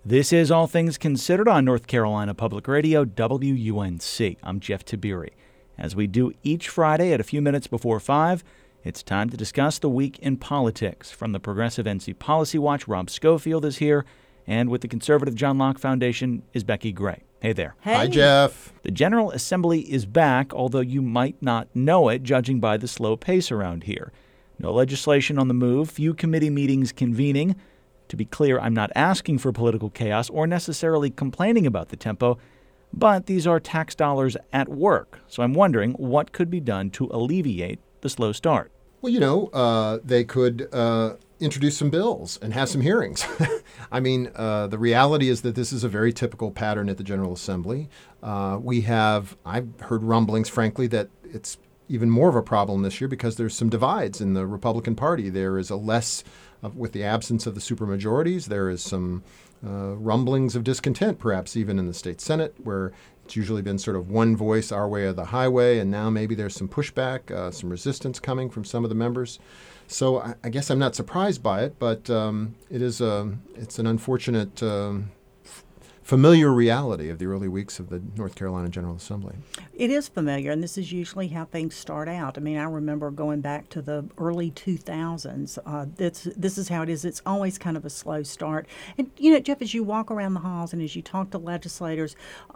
This is All Things Considered on North Carolina Public Radio, WUNC. I'm Jeff Tiberi. As we do each Friday at a few minutes before 5, it's time to discuss the week in politics. From the Progressive NC Policy Watch, Rob Schofield is here, and with the conservative John Locke Foundation is Becky Gray. Hey there. Hey. Hi, Jeff. The General Assembly is back, although you might not know it, judging by the slow pace around here. No legislation on the move, few committee meetings convening. To be clear, I'm not asking for political chaos or necessarily complaining about the tempo, but these are tax dollars at work. So I'm wondering what could be done to alleviate the slow start. Well, they could introduce some bills and have some hearings. I mean, the reality is that this is a very typical pattern at the General Assembly. I've heard rumblings, frankly, that it's even more of a problem this year because there's some divides in the Republican Party. There is with the absence of the supermajorities, there is some rumblings of discontent, perhaps even in the state Senate, where it's usually been sort of one voice, our way or the highway, and now maybe there's some pushback, some resistance coming from some of the members. So I guess I'm not surprised by it, but it's an unfortunate familiar reality of the early weeks of the North Carolina General Assembly. It is familiar, and this is usually how things start out. I mean, I remember going back to the early 2000s. This is how it is. It's always kind of a slow start. And, Jeff, as you walk around the halls and as you talk to legislators,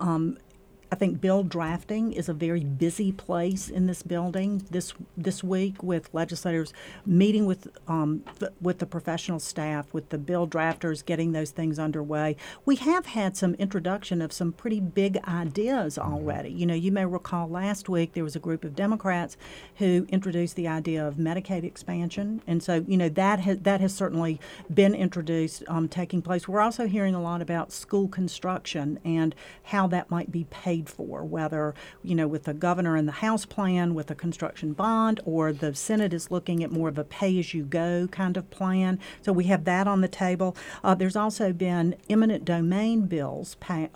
I think bill drafting is a very busy place in this building this week, with legislators meeting with the professional staff, with the bill drafters, getting those things underway. We have had some introduction of some pretty big ideas already. You may recall last week there was a group of Democrats who introduced the idea of Medicaid expansion, and so that has certainly been introduced, taking place. We're also hearing a lot about school construction and how that might be paid for, whether, with the governor and the House plan with a construction bond, or the Senate is looking at more of a pay-as-you-go kind of plan. So we have that on the table. There's also been eminent domain bills,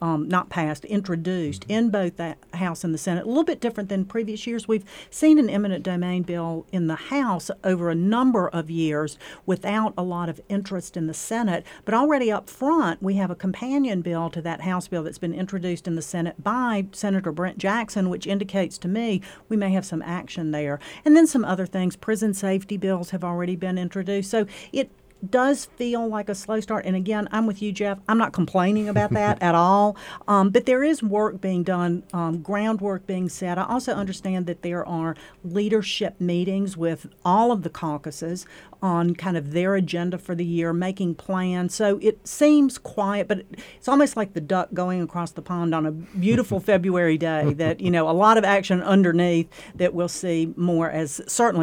introduced in both the House and the Senate. A little bit different than previous years. We've seen an eminent domain bill in the House over a number of years without a lot of interest in the Senate. But already up front, we have a companion bill to that House bill that's been introduced in the Senate by Senator Brent Jackson, which indicates to me we may have some action there. And then some other things. Prison safety bills have already been introduced. So it does feel like a slow start. And again, I'm with you, Jeff. I'm not complaining about that at all. But there is work being done, groundwork being set. I also understand that there are leadership meetings with all of the caucuses on kind of their agenda for the year, making plans. So it seems quiet, but it's almost like the duck going across the pond on a beautiful February day, that, a lot of action underneath that we'll see more as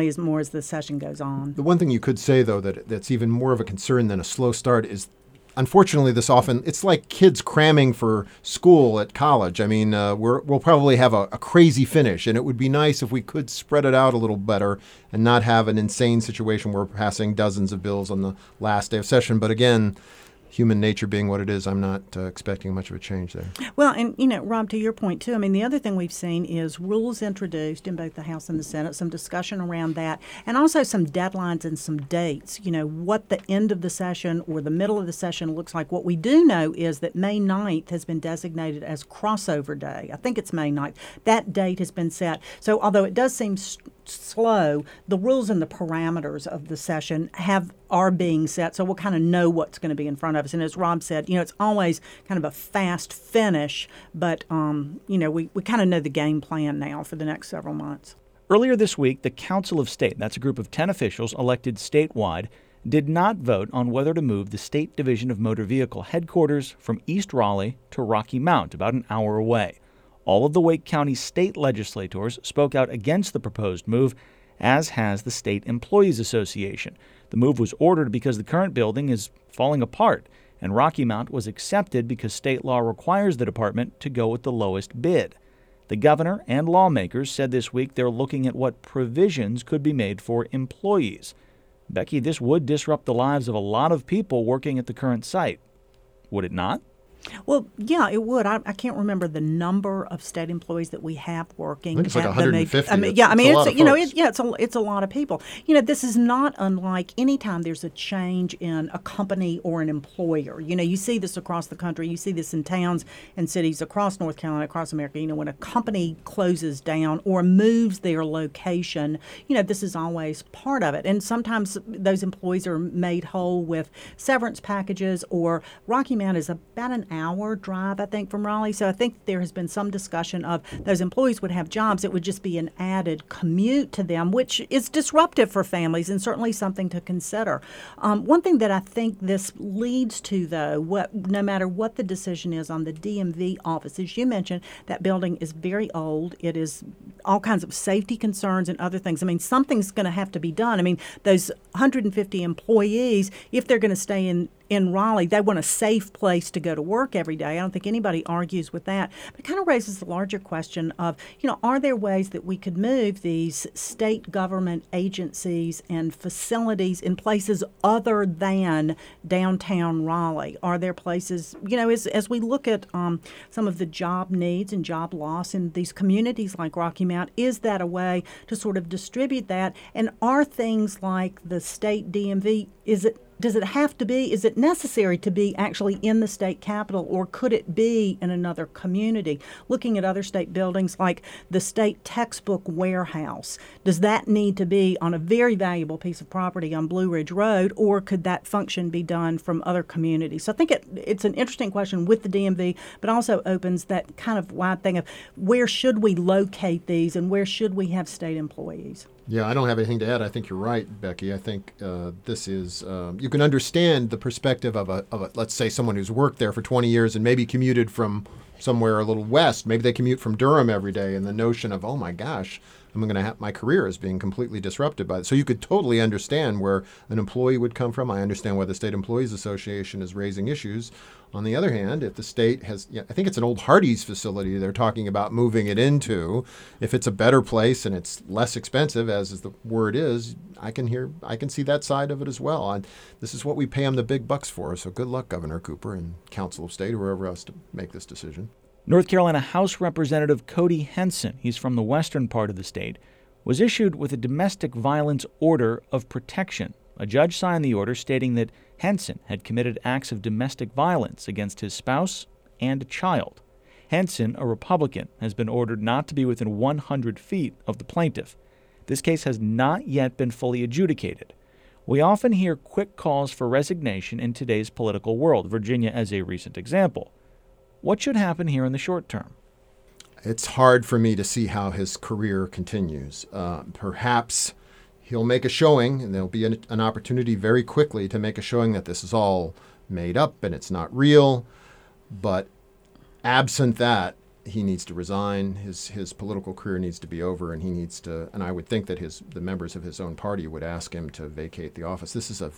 the session goes on. The one thing you could say, though, that's even more of a concern than a slow start is, unfortunately, it's like kids cramming for school at college. I mean, we'll probably have a crazy finish, and it would be nice if we could spread it out a little better and not have an insane situation where we're passing dozens of bills on the last day of session. But again, human nature being what it is, I'm not expecting much of a change there. Well, and, Rob, to your point, too, I mean, the other thing we've seen is rules introduced in both the House and the Senate, some discussion around that, and also some deadlines and some dates, what the end of the session or the middle of the session looks like. What we do know is that May 9th has been designated as crossover day. I think it's May 9th. That date has been set. So although it does seem slow, the rules and the parameters of the session are being set, so we'll kind of know what's going to be in front of us. And as Rob said, it's always kind of a fast finish, but we kind of know the game plan now for the next several months. Earlier this week, the Council of State, that's a group of 10 officials elected statewide, did not vote on whether to move the State Division of Motor Vehicle headquarters from East Raleigh to Rocky Mount, about an hour away. All of the Wake County state legislators spoke out against the proposed move, as has the State Employees Association. The move was ordered because the current building is falling apart, and Rocky Mount was accepted because state law requires the department to go with the lowest bid. The governor and lawmakers said this week they're looking at what provisions could be made for employees. Becky, this would disrupt the lives of a lot of people working at the current site. Would it not? Well, yeah, it would. I can't remember the number of state employees that we have working. I think it's like at 150. I mean, yeah, I mean, it's a lot of folks. it's a lot of people. You know, this is not unlike any time there's a change in a company or an employer. You know, you see this across the country. You see this in towns and cities across North Carolina, across America. You know, when a company closes down or moves their location, you know, this is always part of it. And sometimes those employees are made whole with severance packages, or Rocky Mount is about an hour drive, I think, from Raleigh. So I think there has been some discussion of those employees would have jobs. It would just be an added commute to them, which is disruptive for families and certainly something to consider. One thing that I think this leads to, though, no matter what the decision is on the DMV office, as you mentioned, that building is very old. It is all kinds of safety concerns and other things. I mean, something's going to have to be done. I mean, those 150 employees, if they're going to stay in Raleigh, they want a safe place to go to work every day. I don't think anybody argues with that. But it kind of raises the larger question of, you know, are there ways that we could move these state government agencies and facilities in places other than downtown Raleigh? Are there places, you know, as we look at some of the job needs and job loss in these communities like Rocky Mount, is that a way to sort of distribute that? And are things like the state DMV, does it have to be, is it necessary to be actually in the state capitol, or could it be in another community? Looking at other state buildings like the state textbook warehouse, does that need to be on a very valuable piece of property on Blue Ridge Road, or could that function be done from other communities? So I think it's an interesting question with the DMV, but also opens that kind of wide thing of where should we locate these and where should we have state employees? Yeah, I don't have anything to add. I think you're right, Becky. I think this is, you can understand the perspective of a, let's say, someone who's worked there for 20 years and maybe commuted from somewhere a little west. Maybe they commute from Durham every day, and the notion of, oh my gosh, I'm going to have my career is being completely disrupted by it. So you could totally understand where an employee would come from. I understand why the State Employees Association is raising issues. On the other hand, if the state has, I think it's an old Hardee's facility they're talking about moving it into. If it's a better place and it's less expensive, as is the word is, I can see that side of it as well. And this is what we pay them the big bucks for. So good luck, Governor Cooper and Council of State, whoever else to make this decision. North Carolina House Representative Cody Henson, he's from the western part of the state, was issued with a domestic violence order of protection. A judge signed the order stating that Henson had committed acts of domestic violence against his spouse and a child. Henson, a Republican, has been ordered not to be within 100 feet of the plaintiff. This case has not yet been fully adjudicated. We often hear quick calls for resignation in today's political world, Virginia as a recent example. What should happen here in the short term? It's hard for me to see how his career continues. Perhaps he'll make a showing, and there'll be an opportunity very quickly to make a showing that this is all made up and it's not real. But absent that, he needs to resign. His political career needs to be over, and he needs to. And I would think that the members of his own party would ask him to vacate the office. This is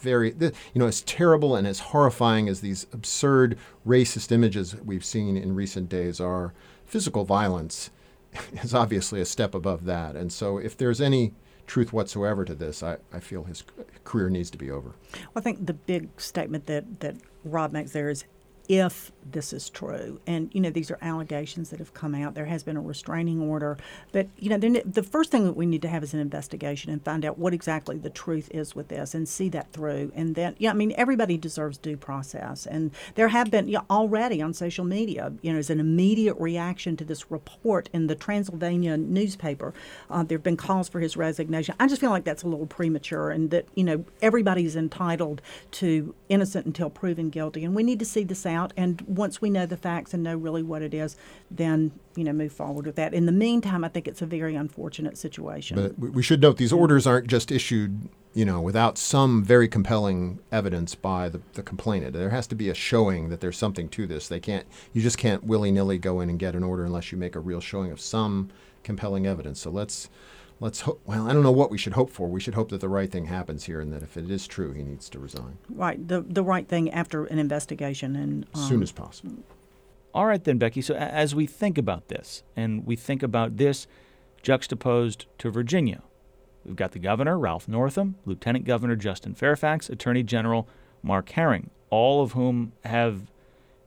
as terrible and as horrifying as these absurd racist images we've seen in recent days are. Physical violence is obviously a step above that, and so if there's any truth whatsoever to this, I feel his career needs to be over. Well, I think the big statement that Rob makes there is, if this is true. And, you know, these are allegations that have come out. There has been a restraining order. But, you know, the first thing that we need to have is an investigation and find out what exactly the truth is with this and see that through. And then, I mean, everybody deserves due process. And there have been already on social media, as an immediate reaction to this report in the Transylvania newspaper, there have been calls for his resignation. I just feel like that's a little premature, and that, everybody's entitled to innocent until proven guilty. And we need to see this out. And once we know the facts and know really what it is, then, move forward with that. In the meantime, I think it's a very unfortunate situation. But we should note these orders aren't just issued, without some very compelling evidence by the complainant. There has to be a showing that there's something to this. You just can't willy-nilly go in and get an order unless you make a real showing of some compelling evidence. So let's hope. Well, I don't know what we should hope for. We should hope that the right thing happens here, and that if it is true, he needs to resign. Right, the right thing after an investigation, and as soon as possible. All right then, Becky. So as we think about this, and we think about this juxtaposed to Virginia, we've got the governor, Ralph Northam, Lieutenant Governor Justin Fairfax, Attorney General Mark Herring, all of whom have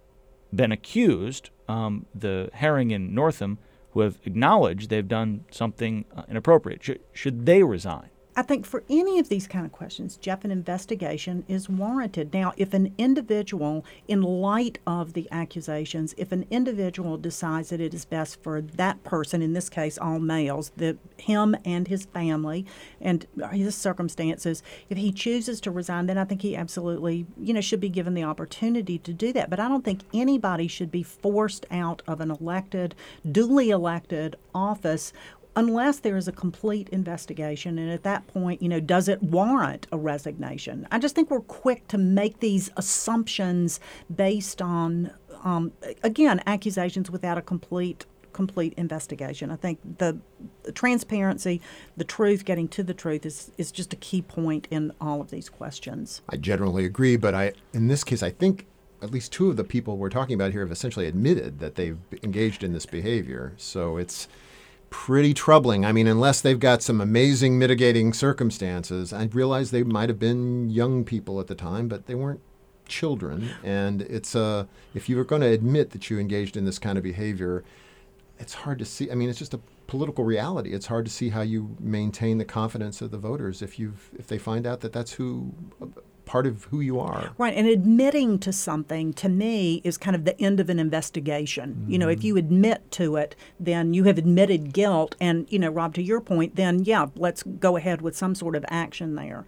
been accused, the Herring and Northam, who have acknowledged they've done something inappropriate. Should they resign? I think for any of these kind of questions, Jeff, an investigation is warranted. Now, if an individual, in light of the accusations, if an individual decides that it is best for that person, in this case all males, him and his family and his circumstances, if he chooses to resign, then I think he absolutely, should be given the opportunity to do that. But I don't think anybody should be forced out of an duly elected office unless there is a complete investigation. And at that point, does it warrant a resignation? I just think we're quick to make these assumptions based on, again, accusations without a complete investigation. I think the transparency, the truth, getting to the truth is just a key point in all of these questions. I generally agree, but in this case, I think at least two of the people we're talking about here have essentially admitted that they've engaged in this behavior. So it's pretty troubling. I mean, unless they've got some amazing mitigating circumstances. I realize they might have been young people at the time, but they weren't children. And it's if you were going to admit that you engaged in this kind of behavior, it's hard to see. I mean, it's just a political reality. It's hard to see how you maintain the confidence of the voters if they find out that that's part of who you are. Right, and admitting to something, to me, is kind of the end of an investigation. Mm-hmm. If you admit to it, then you have admitted guilt, and, Rob, to your point, then, let's go ahead with some sort of action there.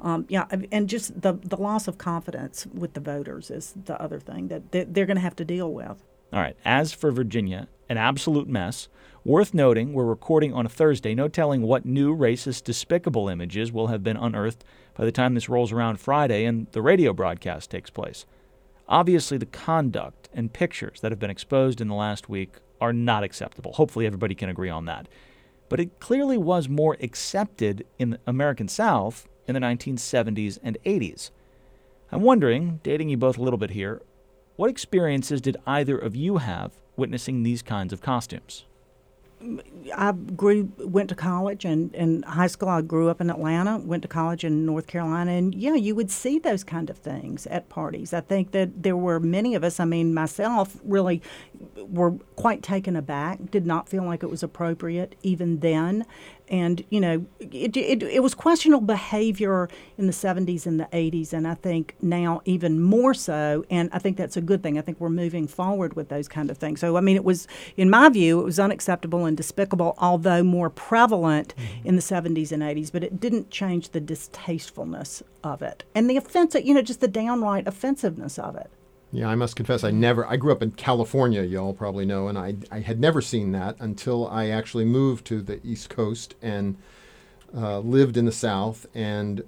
And just the loss of confidence with the voters is the other thing that they're going to have to deal with. All right, as for Virginia, an absolute mess. Worth noting, we're recording on a Thursday, no telling what new racist, despicable images will have been unearthed by the time this rolls around Friday and the radio broadcast takes place. Obviously, the conduct and pictures that have been exposed in the last week are not acceptable. Hopefully everybody can agree on that. But it clearly was more accepted in the American South in the 1970s and 80s. I'm wondering, dating you both a little bit here, what experiences did either of you have witnessing these kinds of costumes? I went to college and in high school. I grew up in Atlanta, went to college in North Carolina, and you would see those kind of things at parties. I think that there were many of us, myself, really were quite taken aback, did not feel like it was appropriate even then. And, it was questionable behavior in the 70s and the 80s, and I think now even more so, and I think that's a good thing. I think we're moving forward with those kind of things. So, it was, in my view, it was unacceptable and despicable, although more prevalent in the 70s and 80s, but it didn't change the distastefulness of it. And the offensive, just the downright offensiveness of it. Yeah, I must confess, I grew up in California, y'all probably know, and I had never seen that until I actually moved to the East Coast and lived in the South and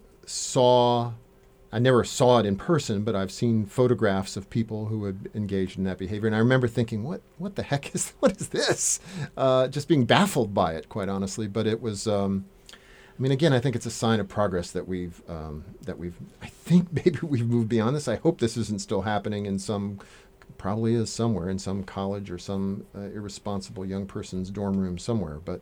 I never saw it in person, but I've seen photographs of people who had engaged in that behavior. And I remember thinking, what the heck what is this? Just being baffled by it, quite honestly. But it was, again, I think it's a sign of progress that I think maybe we've moved beyond this. I hope this isn't still happening probably is somewhere in some college or some irresponsible young person's dorm room somewhere. But,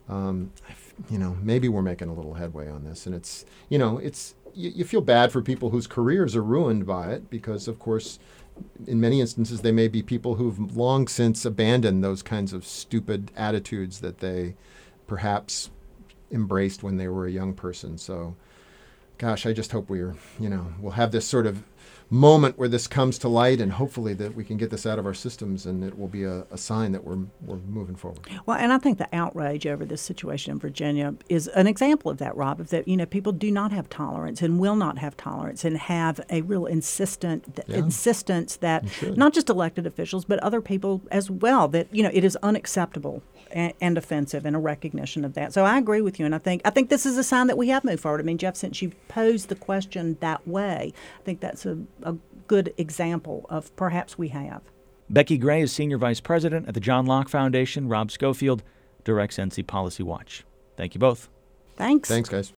maybe we're making a little headway on this. And it's you feel bad for people whose careers are ruined by it because, of course, in many instances, they may be people who've long since abandoned those kinds of stupid attitudes that they perhaps embraced when they were a young person. So, gosh, I just hope we'll have this sort of moment where this comes to light, and hopefully that we can get this out of our systems, and it will be a sign that we're moving forward. Well, and I think the outrage over this situation in Virginia is an example of that, Rob, of that, people do not have tolerance and will not have tolerance and have a real insistence that not just elected officials, but other people as well, that, it is unacceptable and offensive, and a recognition of that. So I agree with you, and I think this is a sign that we have moved forward. Jeff, since you posed the question that way, I think that's a good example of perhaps we have. Becky Gray is Senior Vice President at the John Locke Foundation. Rob Schofield directs NC Policy Watch. Thank you both. Thanks. Thanks, guys.